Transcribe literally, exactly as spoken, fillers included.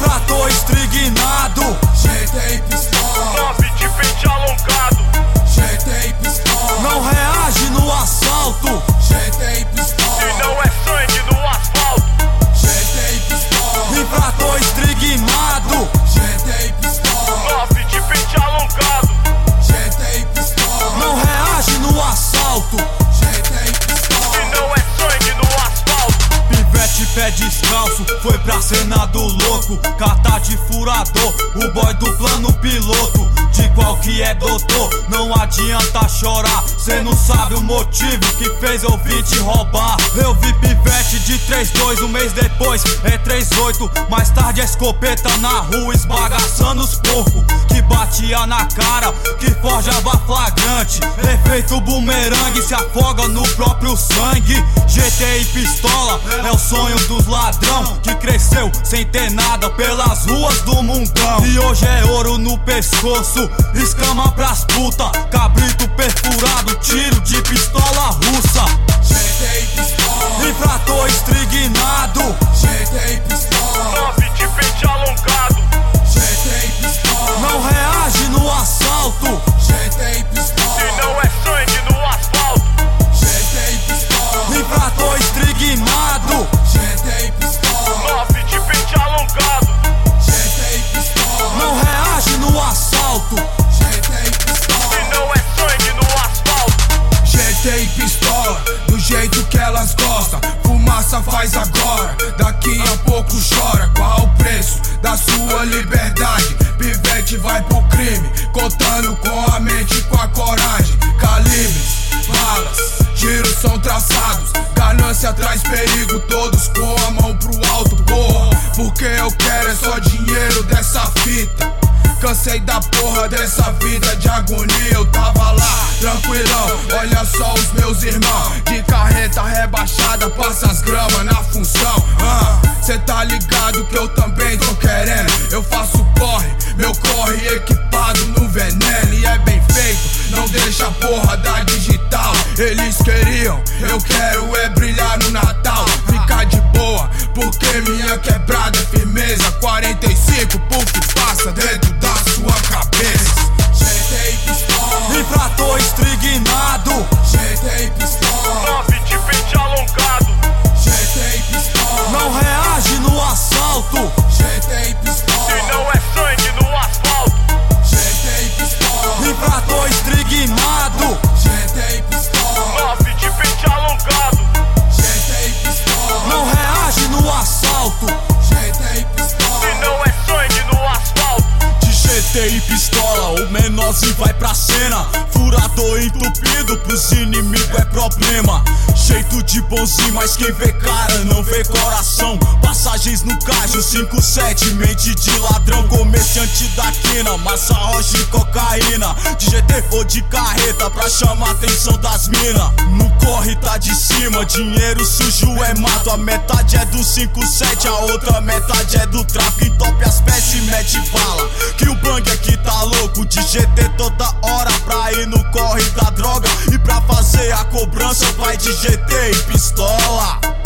Infrator estrignado, G T e pistola, Nove de pente alongado, G T e pistola, não reage no assalto. G T e pistola, e não é sangue no asfalto. G T e pistola, Infrator estrignado, G T e pistola, Nove de pente alongado, G T e pistola, não reage no assalto. G T e pistola, e não é sangue no asfalto. Pivete pé descalço, foi pra cena do louco. Cata de furador, o boy do plano piloto. De qual que é doutor, não adianta chorar. Cê não sabe o motivo que fez eu vir te roubar. Eu vi pivete de três dois, um mês depois é três oito. Mais tarde a escopeta na rua esbagaçando os porcos. Que batia na cara, que forjava flagrante. Efeito bumerangue, se afoga no próprio sangue. G T e pistola é o sonho dos ladrão, que cresceu sem ter nada pelas ruas do mundão. E hoje é ouro no pescoço, escama pras puta, cabrito perfurado, tiro de pistola russa. G T e pistola, Infrator estrignado, G T e pistola, Nove de pente alongado, G T e pistola, não reage no assalto. G T e pistola, e não é sangue no asfalto. G T e pistola, Infrator estrignado, G T e pistola, Nove de pente alongado, G T e pistola, não reage no assalto. G T e pistola, e não é sangue no asfalto. G T e pistola, do jeito que elas gostam. Fumaça faz agora, daqui a pouco chora. Qual o preço da sua liberdade? Pivete vai pro crime, contando com a mente e com a coragem. Calibres, balas, tiros são traçados. Ganância traz perigo, todos com a mão pro alto, porra. Porque eu quero é só dinheiro dessa fita. Cansei da porra dessa vida de agonia. Eu tava lá, tranquilão, olha só os meus irmãos. De carreta rebaixada, passa as gramas na função. ah, Cê tá ligado que eu também tô querendo. Eu faço corre, meu corre equipado no veneno. E é bem feito, não deixa a porra da digital. Eles queriam, eu quero é brilhar no Natal. Ficar de boa, porque minha quebrada é firmeza. Quarenta e cinco, puff, passa dentro da sua cabeça. G T e pistola, Infrator estrignado, G T e pistola, Nove de pente alongado, G T e pistola, não reage no assalto. G T e pistola, e não é sangue no asfalto. G T e pistola, Infrator estrignado, G T e pistola, Nove de pente alongado, G T e pistola, não reage no assalto. G T e pistola, e não é sangue no asfalto. De G T e pistola, o menorzinho vai pra cena. Furador entupido, pros inimigos é problema. Jeito de bonzinho, mas quem vê cara não vê coração. Passagens no caixa, cinco sete, mente de ladrão. Comerciante da quina, massa rocha e cocaína. De G T ou de carreta, pra chamar a atenção das mina. No corre tá de cima, dinheiro sujo é mato. A metade é do cinco sete, a outra metade é do tráfico. Entope as peças e mete bala, que o bang aqui tá louco. De G T toda hora pra ir no corre da droga. E pra fazer a cobrança vai de G T e pistola.